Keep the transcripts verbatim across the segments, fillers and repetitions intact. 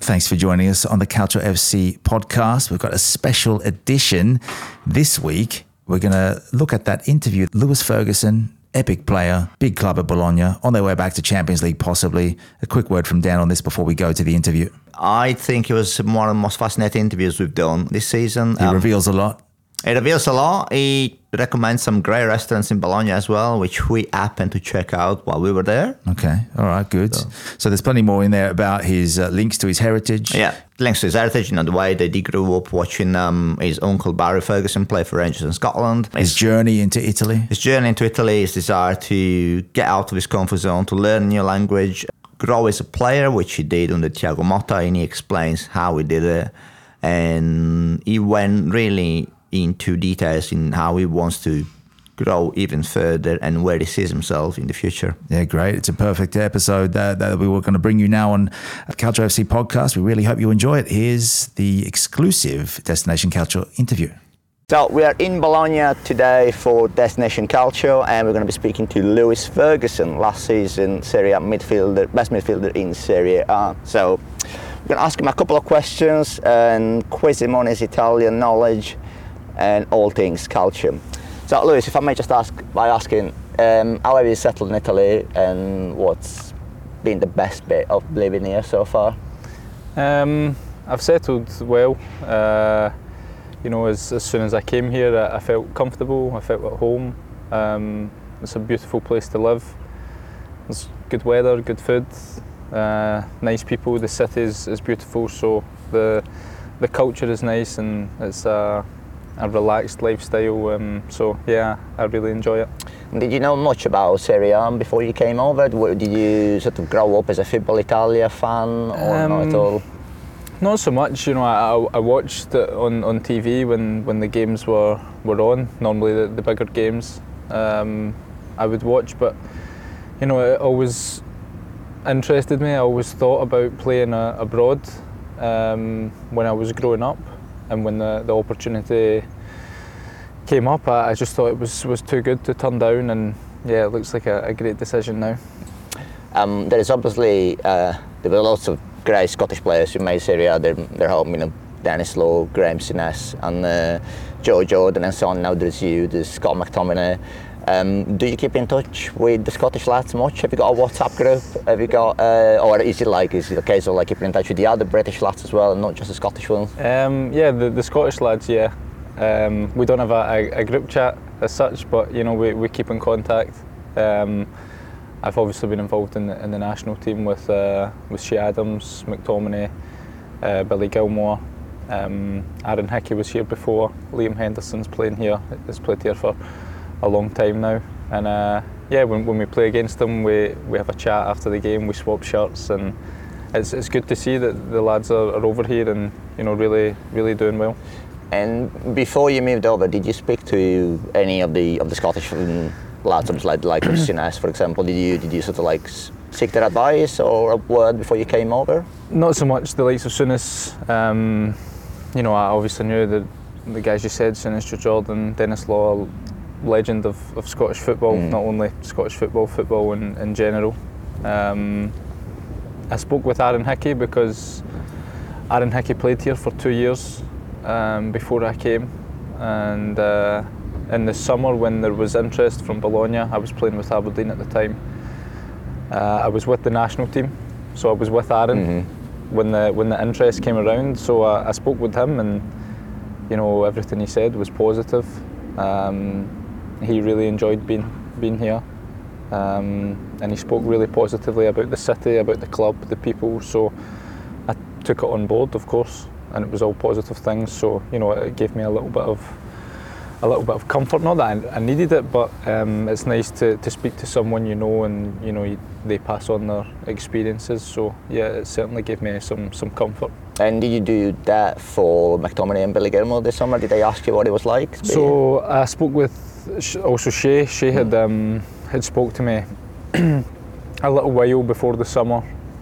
Thanks for joining us on the Calcio F C podcast. We've got a special edition this week. We're going to look at that interview. Lewis Ferguson, epic player, big club at Bologna, on their way back to Champions League possibly. A quick word from Dan on this before we go to the interview. I think it was one of the most fascinating interviews we've done this season. He um, reveals a lot. It reveals a lot. He recommends some great restaurants in Bologna as well, which we happened to check out while we were there. Okay, all right, good. So, so there's plenty more in there about his uh, links to his heritage. Yeah, links to his heritage, you know, the way that he grew up watching um, his uncle Barry Ferguson play for Rangers in Scotland. His, his journey into Italy. His journey into Italy, his desire to get out of his comfort zone, to learn a new language, grow as a player, which he did under Thiago Motta, and he explains how he did it. And he went really into details in how he wants to grow even further and where he sees himself in the future. Yeah, great. It's a perfect episode that, that we were going to bring you now on Calcio F C podcast. We really hope you enjoy it. Here's the exclusive Destination Calcio interview. So we are in Bologna today for Destination Calcio, and we're going to be speaking to Lewis Ferguson, last season Serie A midfielder, best midfielder in Serie A. So we're going to ask him a couple of questions and quiz him on his Italian knowledge and all things calcio. So Lewis, if I may just ask by asking, um, how have you settled in Italy and what's been the best bit of living here so far? Um, I've settled well. Uh, you know, as, as soon as I came here, I, I felt comfortable, I felt at home. Um, it's a beautiful place to live. There's good weather, good food, uh, nice people. The city is, is beautiful, so the the culture is nice, and it's a a relaxed lifestyle, um, so yeah, I really enjoy it. Did you know much about Serie A before you came over? Did you sort of grow up as a Football Italia fan, or um, not at all? Not so much, you know, I, I watched it on, on T V when, when the games were, were on, normally the, the bigger games um, I would watch, but you know, it always interested me. I always thought about playing uh, abroad um, when I was growing up. And when the, the opportunity came up, I, I just thought it was, was too good to turn down, and yeah, it looks like a, a great decision now. Um, there is obviously, uh, there were lots of great Scottish players who made Serie A their, their home, you know, Dennis Law, Graham Souness, and uh, Joe Jordan and so on. Now there's you, there's Scott McTominay. Um, do you keep in touch with the Scottish lads much? Have you got a WhatsApp group? Have you got, uh, or is it like, is it a case of like keeping in touch with the other British lads as well, and not just the Scottish ones? Um, yeah, the, the Scottish lads, yeah. Um, we don't have a, a, a group chat as such, but you know, we, we keep in contact. Um, I've obviously been involved in the, in the national team with uh, with Shea Adams, McTominay, uh, Billy Gilmore. Um, Aaron Hickey was here before. Liam Henderson's playing here. He's played here for a long time now, and uh, yeah, when, when we play against them, we, we have a chat after the game, we swap shirts, and it's it's good to see that the lads are, are over here and you know really really doing well. And before you moved over, did you speak to any of the of the Scottish lads, like like Souness, for example? Did you did you sort of like seek their advice or a word before you came over? Not so much the likes of Souness. Um, you know, I obviously knew the the guys you said, Souness, Joe Jordan, Dennis Law. Legend of, of Scottish football, mm. not only Scottish football, football in, in general. Um, I spoke with Aaron Hickey because Aaron Hickey played here for two years um, before I came, and uh, in the summer when there was interest from Bologna, I was playing with Aberdeen at the time. Uh, I was with the national team, so I was with Aaron mm-hmm. when the when the interest came around. So I, I spoke with him, and you know everything he said was positive. Um, He really enjoyed being being here, um, and he spoke really positively about the city, about the club, the people. So I took it on board, of course, and it was all positive things. So you know, it gave me a little bit of a little bit of comfort. Not that I, I needed it, but um, it's nice to, to speak to someone you know, and you know you, they pass on their experiences. So yeah, it certainly gave me some some comfort. And did you do that for McTominay and Billy Gilmore this summer? Did they ask you what it was like? So I spoke with also Shea. Shea mm. had um, had spoke to me a little while before the summer.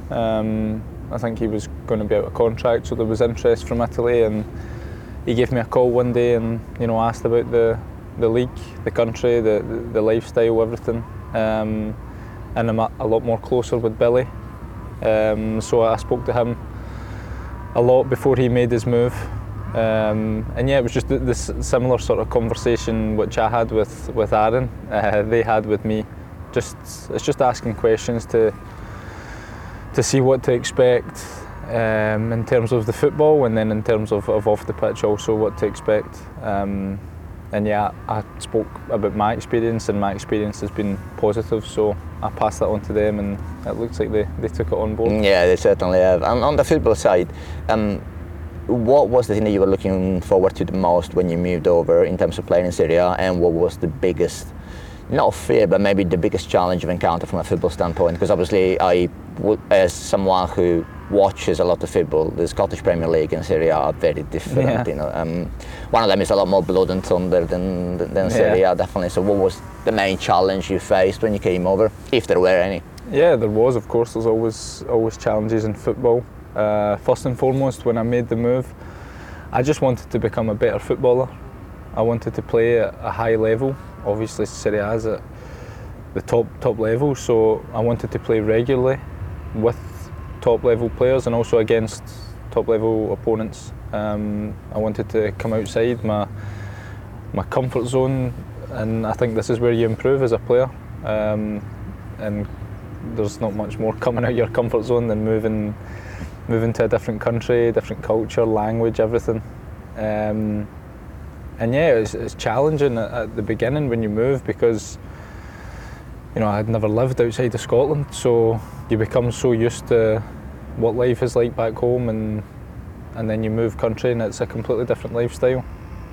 Um, I think he was going to be out of contract, so there was interest from Italy, and he gave me a call one day and you know asked about the the league, the country, the the, the lifestyle, everything. Um, and I'm a, a lot more closer with Billy. Um, so I spoke to him a lot before he made his move. Um, and yeah, it was just this similar sort of conversation which I had with, with Aaron, uh, they had with me. Just It's just asking questions to to see what to expect um, in terms of the football, and then in terms of, of off the pitch also what to expect. Um, and yeah, I spoke about my experience, and my experience has been positive, so I passed that on to them, and it looks like they, they took it on board. Yeah, they certainly have. And on the football side, um, what was the thing that you were looking forward to the most when you moved over in terms of playing in Serie A, and what was the biggest, not fear, but maybe the biggest challenge you've encountered from a football standpoint? Because obviously, I, as someone who watches a lot of football, the Scottish Premier League and Serie A are very different. Yeah. You know, um, one of them is a lot more blood and thunder than than Yeah. Serie A, definitely. So, what was the main challenge you faced when you came over, if there were any? Yeah, there was, of course. There's always always challenges in football. Uh, first and foremost, when I made the move, I just wanted to become a better footballer. I wanted to play at a high level. Obviously, Serie A is at the top top level, so I wanted to play regularly with top level players and also against top level opponents. Um, I wanted to come outside my my comfort zone, and I think this is where you improve as a player. Um, and there's not much more coming out of your comfort zone than moving moving to a different country, different culture, language, everything. Um, and yeah, it's, it's challenging at, at the beginning when you move, because you know I had never lived outside of Scotland, so you become so used to what life is like back home, and and then you move country and it's a completely different lifestyle,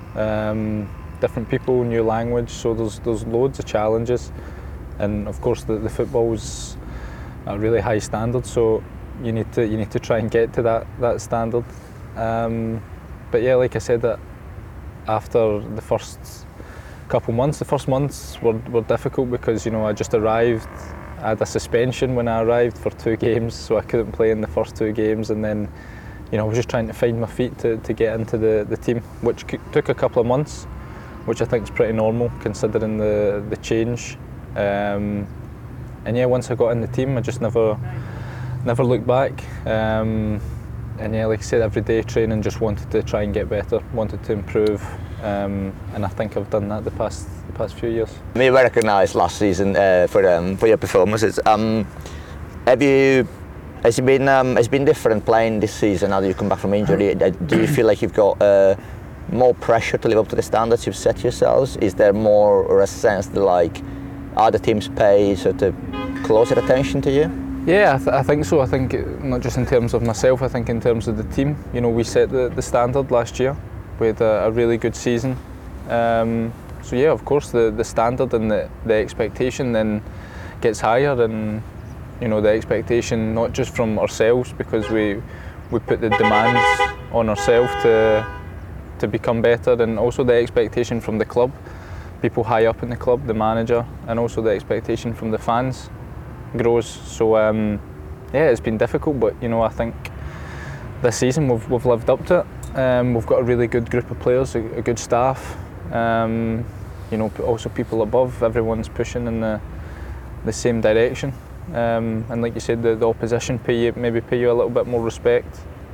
um, different people, new language. So there's there's loads of challenges, and of course the the football's at a really high standard. So you need to you need to try and get to that that standard. Um, but yeah, like I said, that after the first couple months, the first months were were difficult because you know I just arrived. I had a suspension when I arrived for two games, so I couldn't play in the first two games, and then you know I was just trying to find my feet to, to get into the, the team, which c- took a couple of months, which I think is pretty normal considering the the change. Um, and yeah, once I got in the team, I just never never looked back. Um, and yeah, like I said, every day training, just wanted to try and get better, wanted to improve, um, and I think I've done that the past the past few years. We were recognised last season uh, for um, for your performances. Um, have you? Has it been um, has it been different playing this season now that you come back from injury? Do you feel like you've got uh, more pressure to live up to the standards you've set yourselves? Is there more or a sense that like other teams pay sort of closer attention to you? Yeah, I, th- I think so. I think not just in terms of myself, I think in terms of the team. You know, we set the, the standard last year. We had a, a really good season. Um, so yeah, of course, the, the standard and the, the expectation then gets higher, and you know the expectation not just from ourselves, because we we put the demands on ourselves to to become better, and also the expectation from the club, people high up in the club, the manager, and also the expectation from the fans grows. So um, yeah, it's been difficult, but you know I think this season we've we've lived up to it. Um, we've got a really good group of players, a, a good staff. Um, you know, also people above. Everyone's pushing in the the same direction. Um, and like you said, the, the opposition pay you, maybe pay you a little bit more respect.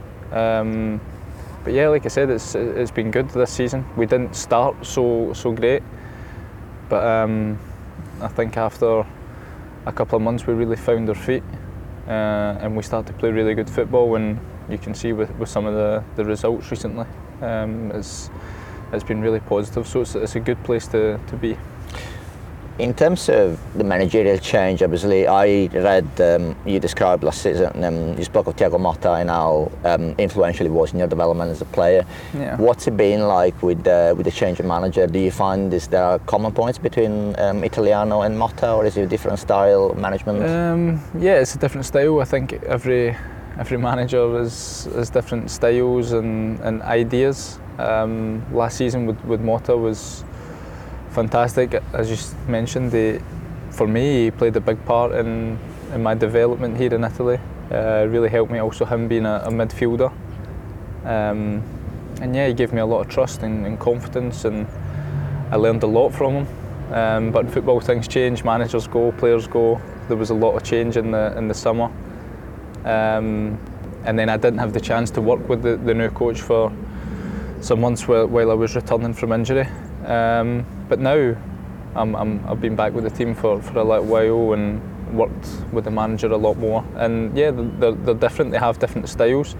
Um, but yeah, like I said, it's it's been good this season. We didn't start so so great, but um, I think after a couple of months we really found our feet, uh, and we started to play really good football. And you can see with, with some of the, the results recently, um, it's it's been really positive. So it's it's a good place to, to be. In terms of the managerial change, obviously, I read um, you described last season, um, you spoke of Thiago Motta and how um, influential he was in your development as a player. Yeah. What's it been like with uh, with the change of manager? Do you find is there common points between um, Italiano and Motta, or is it a different style of management? Um, yeah, it's a different style. I think every every manager is has different styles and, and ideas. Um, last season with, with Motta was fantastic, as you mentioned. He, for me, he played a big part in, in my development here in Italy. Uh, really helped me. Also, him being a, a midfielder, um, and yeah, he gave me a lot of trust and, and confidence, and I learned a lot from him. Um, but in football, things change. Managers go, players go. There was a lot of change in the in the summer, um, and then I didn't have the chance to work with the, the new coach for some months while, while I was returning from injury. Um, but now I'm, I'm, I've been back with the team for, for a little while and worked with the manager a lot more. And yeah, they're, they're different, they have different styles.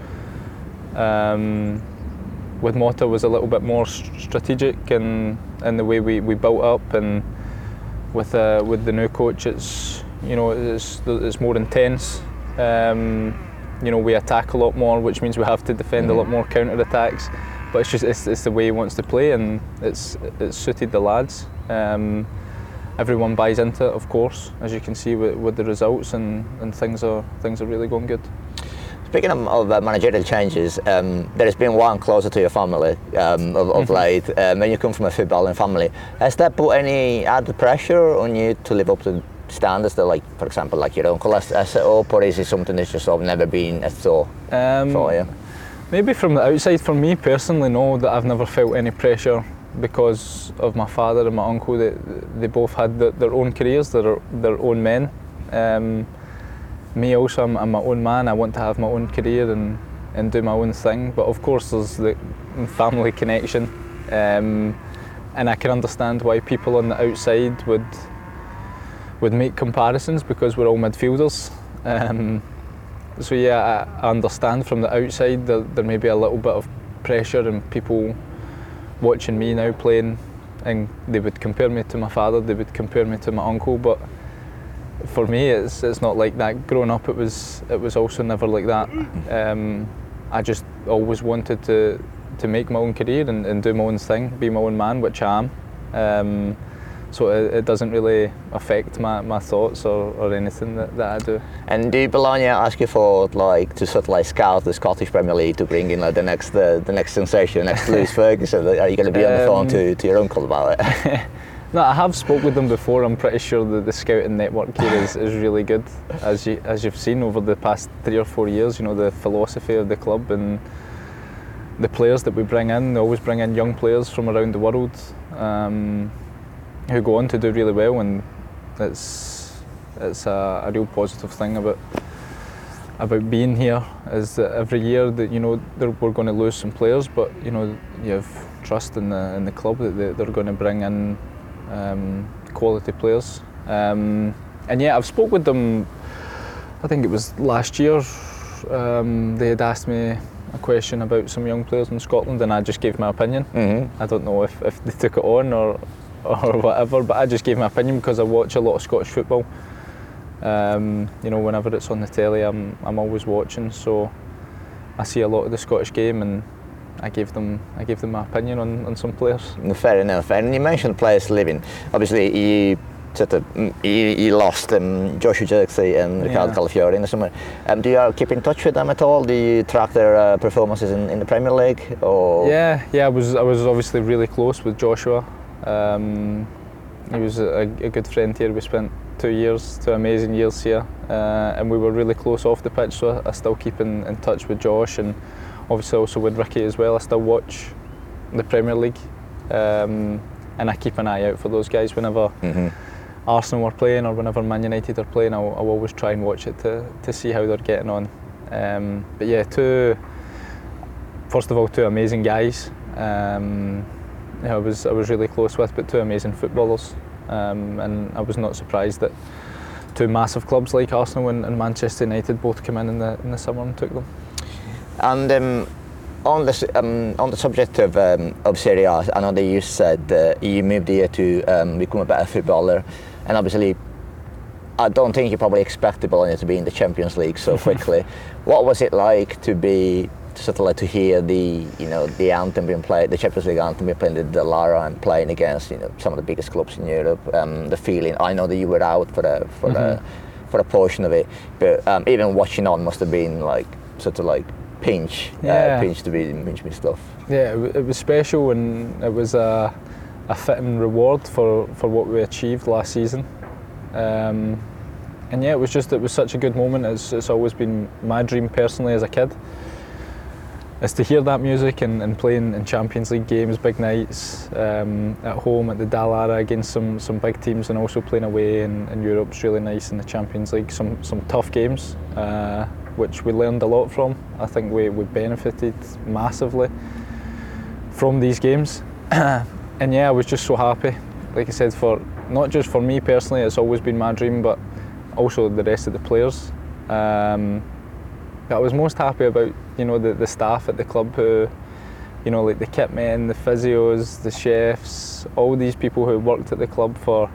Um, with Mota was a little bit more strategic in, in the way we, we built up, and with uh, with the new coach it's, you know, it's, it's more intense. Um, you know, we attack a lot more, which means we have to defend a lot more counter attacks. But it's just it's, it's the way he wants to play, and it's it's suited the lads. Um, everyone buys into it, of course, as you can see with, with the results, and, and things are things are really going good. Speaking of, of uh, managerial changes, um, there has been one closer to your family um, of, of late. Um, when you come from a footballing family, has that put any added pressure on you to live up to standards that, like, for example, like your uncle has, has set up, or is it something that's just sort of never been a thought um, for you? Maybe from the outside, for me personally, no, that I've never felt any pressure because of my father and my uncle. They, they both had the, their own careers, their, their own men. Um, me also, I'm, I'm my own man. I want to have my own career and, and do my own thing. But of course there's the family connection. Um, and I can understand why people on the outside would would make comparisons, because we're all midfielders. Um, so yeah, I, I understand from the outside that there may be a little bit of pressure, and people watching me now playing, and they would compare me to my father, they would compare me to my uncle. But for me, it's it's not like that. Growing up, it was it was also never like that. Um, I just always wanted to to make my own career and, and do my own thing, be my own man, which I am. Um, so it, it doesn't really affect my, my thoughts or, or anything that, that I do. And do Bologna ask you for, like, to sort of like scout the Scottish Premier League to bring in, like, the next uh, the next sensation, the next Lewis Ferguson? Are you going to be on the phone um, to, to your uncle about it? No, I have spoke with them before. I'm pretty sure that the scouting network here is, is really good, as you as you've seen over the past three or four years. You know, the philosophy of the club and the players that we bring in. They always bring in young players from around the world, um, who go on to do really well, and it's it's a, a real positive thing about about being here, is that every year that, you know, we're going to lose some players, but, you know, you have trust in the in the club that they, they're going to bring in um, quality players. Um, and yeah, I've spoke with them. I think it was last year. Um, they had asked me a question about some young players in Scotland, and I just gave my opinion. Mm-hmm. I don't know if, if they took it on or or whatever, but I just gave my opinion because I watch a lot of Scottish football. Um, you know, whenever it's on the telly, I'm I'm always watching, so I see a lot of the Scottish game, and I gave them I gave them my opinion on, on some players. Fair enough. And you mentioned players leaving. Obviously, you sort of you, you lost um, Joshua Zirkzee and Riccardo Yeah. Calafiori in the summer. Um, do you keep in touch with them at all? Do you track their uh, performances in, in the Premier League? Or? Yeah, yeah. I was I was obviously really close with Joshua. Um, he was a, a good friend here. We spent two years, two amazing years here, uh, and we were really close off the pitch. So I, I still keep in, in touch with Josh, and obviously also with Ricky as well. I still watch the Premier League, um, and I keep an eye out for those guys whenever mm-hmm. Arsenal are playing or whenever Man United are playing. I'll, I'll always try and watch it to, to see how they're getting on. Um, but yeah, two, first of all, two amazing guys. Um, I was I was really close with, but two amazing footballers, um, and I was not surprised that two massive clubs like Arsenal and, and Manchester United both came in in the in the summer and took them. And um, on the um, on the subject of um, of Serie A, I know that you said uh, you moved here to um, become a better footballer, and obviously, I don't think you probably expected Bologna to be in the Champions League so quickly. What was it like to be sort of like to hear the you know the anthem being played, the Champions League anthem being played at the Lara, and playing against you know some of the biggest clubs in Europe? Um, the feeling. I know that you were out for a for mm-hmm. a for a portion of it, but um, even watching on must have been like sort of like pinch, yeah. uh, pinch to be pinch me stuff. Yeah, it, it was special, and it was a a fitting reward for for what we achieved last season. Um, and yeah, it was just it was such a good moment. It's it's always been my dream personally as a kid. is to hear that music and, and playing in Champions League games, big nights, um, at home at the Dallara against some, some big teams, and also playing away in, in Europe's really nice in the Champions League. Some some tough games, uh, which we learned a lot from. I think we, we benefited massively from these games. And yeah, I was just so happy. Like I said, for not just for me personally, it's always been my dream, but also the rest of the players. Um, I was most happy about, you know, the, the staff at the club who, you know, like the kit men, the physios, the chefs, all these people who worked at the club for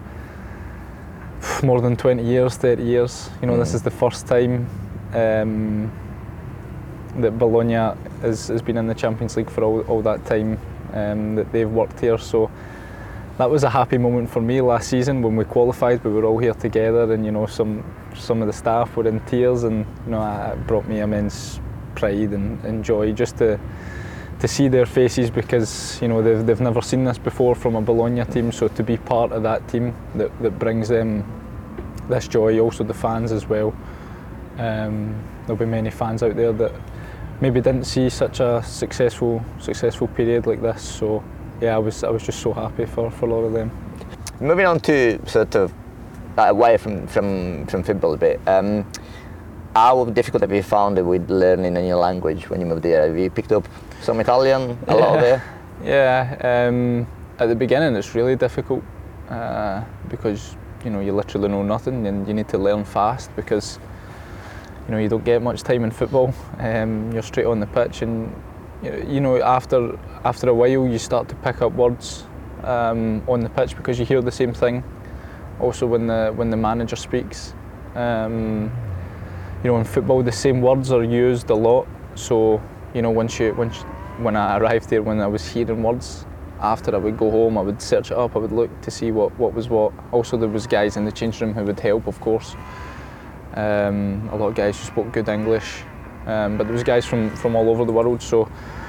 more than twenty years, thirty years. You know, mm. this is the first time um, that Bologna has, has been in the Champions League for all, all that time um, that they've worked here. So that was a happy moment for me last season when we qualified. We were all here together, and you know, some some of the staff were in tears, and you know, it brought me immense pride and, and joy just to to see their faces, because you know they've they've never seen this before from a Bologna team. So to be part of that team that that brings them this joy, also the fans as well. Um, there'll be many fans out there that maybe didn't see such a successful successful period like this. So. Yeah, I was I was just so happy for, for a lot of them. Moving on to sort of uh, away from, from, from football a bit, um, how difficult have you found it with learning a new language when you moved there? Have you picked up some Italian a yeah. lot there? Yeah, um, at the beginning it's really difficult uh, because you know you literally know nothing and you need to learn fast, because you know you don't get much time in football. Um, you're straight on the pitch, and you know, after after a while you start to pick up words um, on the pitch because you hear the same thing. Also, when the when the manager speaks, um, you know, in football the same words are used a lot. So you know, once you once when I arrived there, when I was hearing words, after I would go home, I would search it up. I would look to see what what was what. Also, there was guys in the change room who would help, of course. Um, a lot of guys who spoke good English. Um, but there was guys from, from all over the world, so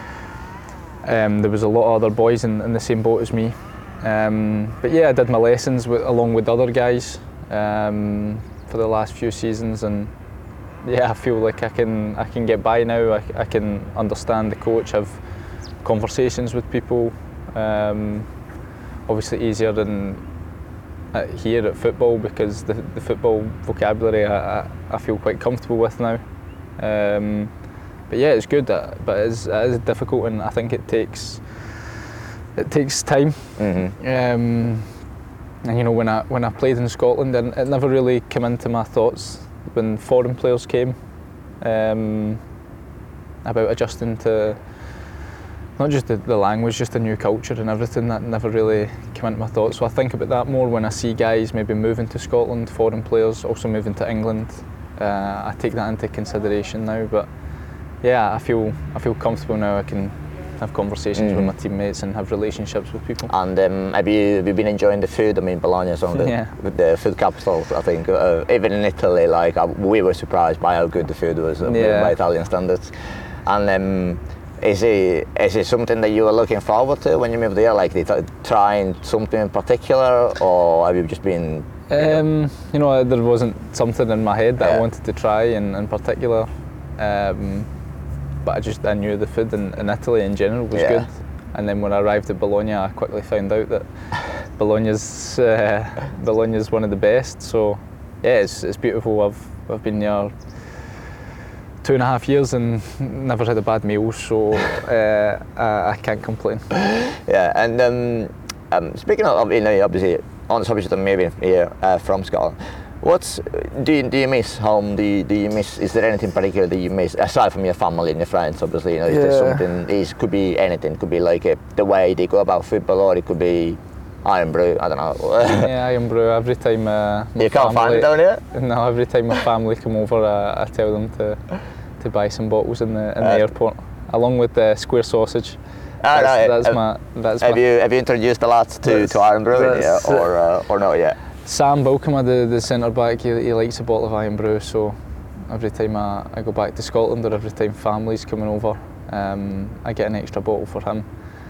um, there was a lot of other boys in, in the same boat as me. Um, but yeah, I did my lessons with, along with other guys um, for the last few seasons, and yeah, I feel like I can I can get by now. I, I can understand the coach, have conversations with people. Um, obviously easier than uh, here at football, because the, the football vocabulary I, I, I feel quite comfortable with now. Um, but yeah, it's good, but it is, it is difficult, and I think it takes it takes time. Mm-hmm. Um, and you know, when I when I played in Scotland, and it never really came into my thoughts when foreign players came um, about adjusting to not just the, the language, just the new culture and everything. That never really came into my thoughts. So I think about that more when I see guys maybe moving to Scotland, foreign players also moving to England. Uh, I take that into consideration now, but yeah, I feel I feel comfortable now. I can have conversations mm. with my teammates and have relationships with people. And um, have you have you been enjoying the food? I mean, Bologna is one of the, yeah. the food capitals, I think. Uh, even in Italy, like uh, we were surprised by how good the food was uh, yeah. by Italian standards. And um, is it is it something that you were looking forward to when you moved there? Like, did you trying something in particular, or have you just been? Um, you know, there wasn't something in my head that yeah. I wanted to try in, in particular, um, but I just I knew the food in, in Italy in general was yeah. good. And then when I arrived at Bologna, I quickly found out that Bologna's uh, Bologna's one of the best. So yeah, it's it's beautiful. I've I've been there two and a half years and never had a bad meal, so uh, I, I can't complain. Yeah, and um, um, speaking of, you know, obviously. On the subject of maybe here uh, from Scotland, what's do you, do you miss home? Do you, do you miss? Is there anything particular that you miss aside from your family and your friends? Obviously, you know, is yeah. there something? It could be anything. It could be like a, the way they go about football, or it could be Irn-Bru. I don't know. Yeah, Irn-Bru. Every time uh, my you can't family, find it down here. No, every time my family come over, uh, I tell them to to buy some bottles in the in uh, the airport, along with the square sausage. Ah, that's right. that's have, my that's have my, you have you introduced the lads to to Irn-Bru, yeah, or uh, or not yet? Sam Balkema, the, the centre back, he, he likes a bottle of Irn-Bru, so every time I, I go back to Scotland, or every time family's coming over, um, I get an extra bottle for him.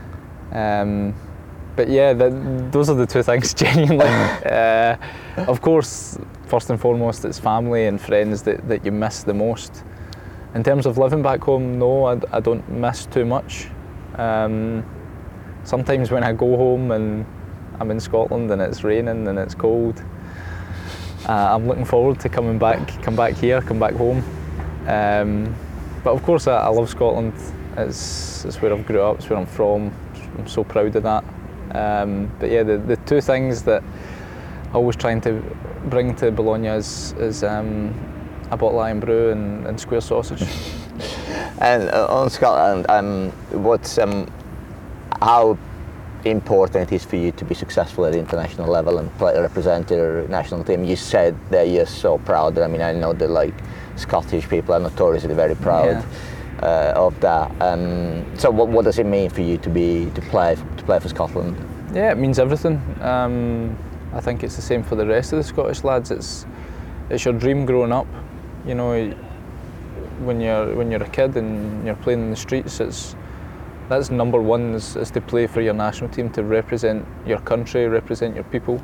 Um, but yeah, the, those are the two things genuinely. uh, of course, first and foremost, it's family and friends that, that you miss the most. in terms of living back home, no, I, I don't miss too much. Um, sometimes when I go home and I'm in Scotland and it's raining and it's cold, uh, I'm looking forward to coming back, come back here, come back home. Um, but of course, I, I love Scotland. It's, it's where I've grew up, it's where I'm from. I'm so proud of that. Um, but yeah, the, the two things that I always trying to bring to Bologna is, is um, a bottle of Iron Brew and, and square sausage. And uh, on Scotland, um, what's um, how important it is for you to be successful at the international level and play, represent your national team? You said that you're so proud. I mean, I know that like Scottish people are notoriously very proud yeah. uh, of that. Um, so, what, what does it mean for you to be to play to play for Scotland? Yeah, it means everything. Um, I think it's the same for the rest of the Scottish lads. It's it's your dream growing up. You know, when you're when you're a kid and you're playing in the streets, it's that's number one is, is to play for your national team, to represent your country, represent your people.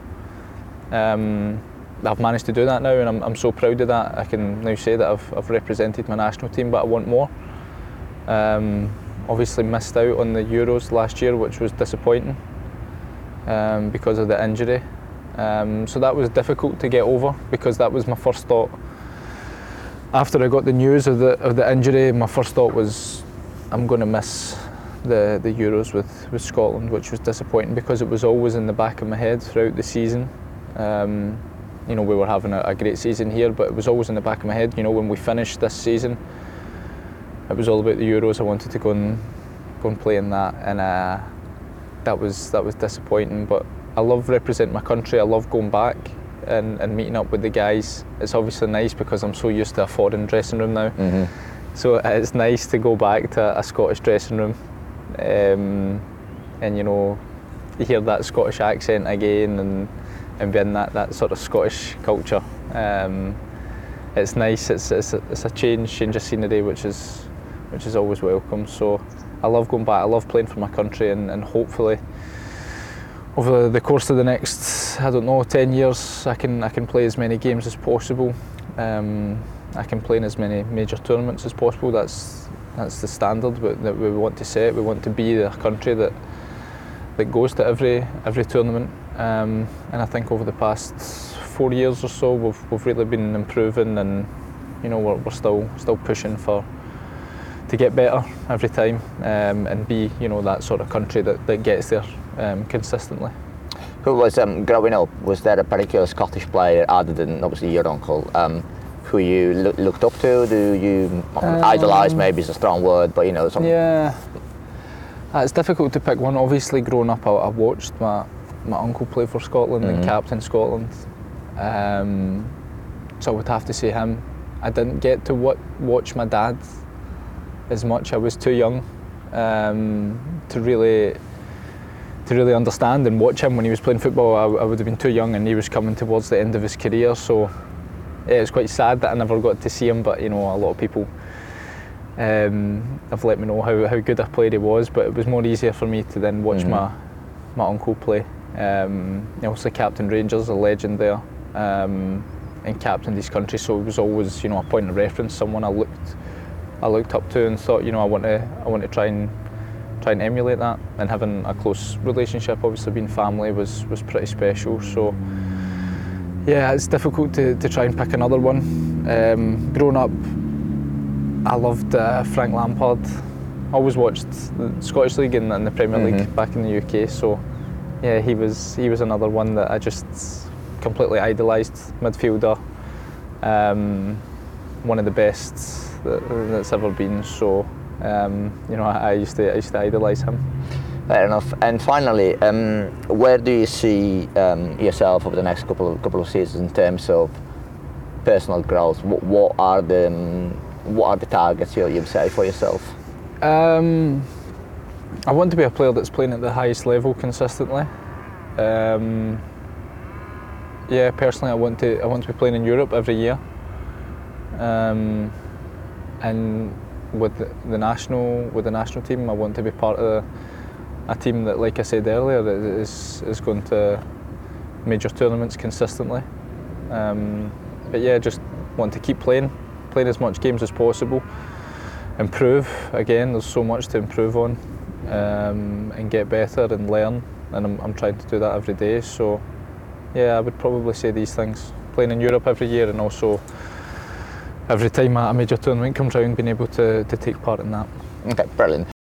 Um, I've managed to do that now, and I'm I'm so proud of that. I can now say that I've I've represented my national team, but I want more. Um, obviously missed out on the Euros last year, which was disappointing um, because of the injury. Um, so that was difficult to get over, because that was my first thought. After I got the news of the of the injury, my first thought was, I'm going to miss the the Euros with, with Scotland, which was disappointing because it was always in the back of my head throughout the season. Um, you know, we were having a, a great season here, but it was always in the back of my head. You know, when we finished this season, it was all about the Euros. I wanted to go and go and play in that, and uh, that was that was disappointing. But I love representing my country. I love going back and, and meeting up with the guys. It's obviously nice because I'm so used to a foreign dressing room now. Mm-hmm. So it's nice to go back to a Scottish dressing room, um, and you know, you hear that Scottish accent again, and and be in that, that sort of Scottish culture. Um, it's nice. It's it's a, it's a change, change of scenery, which is which is always welcome. So I love going back. I love playing for my country, and, and hopefully, over the course of the next, I don't know, ten years, I can I can play as many games as possible. Um, I can play in as many major tournaments as possible. That's that's the standard that we want to set. We want to be the country that that goes to every every tournament. Um, and I think over the past four years or so, we've we've really been improving, and you know, we're we're still still pushing for to get better every time, um, and be, you know, that sort of country that, that gets there um, consistently. Who was, um, growing up, was there a particular Scottish player, other than obviously your uncle, um, who you lo- looked up to? Do you um, idolise, maybe is a strong word, but you know, something? Yeah, uh, it's difficult to pick one. Obviously, growing up, I, I watched my, my uncle play for Scotland mm-hmm. and captain Scotland, um, so I would have to say him. I didn't get to w- watch my dad as much. I was too young um, to really to really understand and watch him when he was playing football. I, I would have been too young, and he was coming towards the end of his career. So yeah, it's quite sad that I never got to see him. But you know, a lot of people um, have let me know how, how good a player he was. But it was more easier for me to then watch mm-hmm. my my uncle play. Um, he also captained Rangers, a legend there, um, and captained his country. So it was always, you know, a point of reference, someone I looked. I looked up to and thought, you know, I want to, I want to try and try and emulate that. And having a close relationship, obviously being family, was was pretty special. So yeah, it's difficult to, to try and pick another one. Um, growing up, I loved uh, Frank Lampard. I always watched the Scottish League and, and the Premier League mm-hmm. back in the U K. So yeah, he was he was another one that I just completely idolised. Midfielder, um, one of the best that, that's ever been. So um, you know, I, I used to I used to idolise him. Fair enough. And finally, um, where do you see um, yourself over the next couple of couple of seasons in terms of personal growth? What, what are the um, what are the targets you you'd say for yourself? Um, I want to be a player that's playing at the highest level consistently. Um, yeah, personally, I want to I want to be playing in Europe every year. Um, and with the, the national with the national team, I want to be part of the, a team that, like I said earlier, is is going to major tournaments consistently. Um, but yeah, just want to keep playing, playing as much games as possible. improve again. There's so much to improve on, um, and get better and learn, and I'm, I'm trying to do that every day. So yeah, I would probably say these things. Playing in Europe every year, and also every time a major tournament comes around, being able to, to take part in that. Okay, brilliant.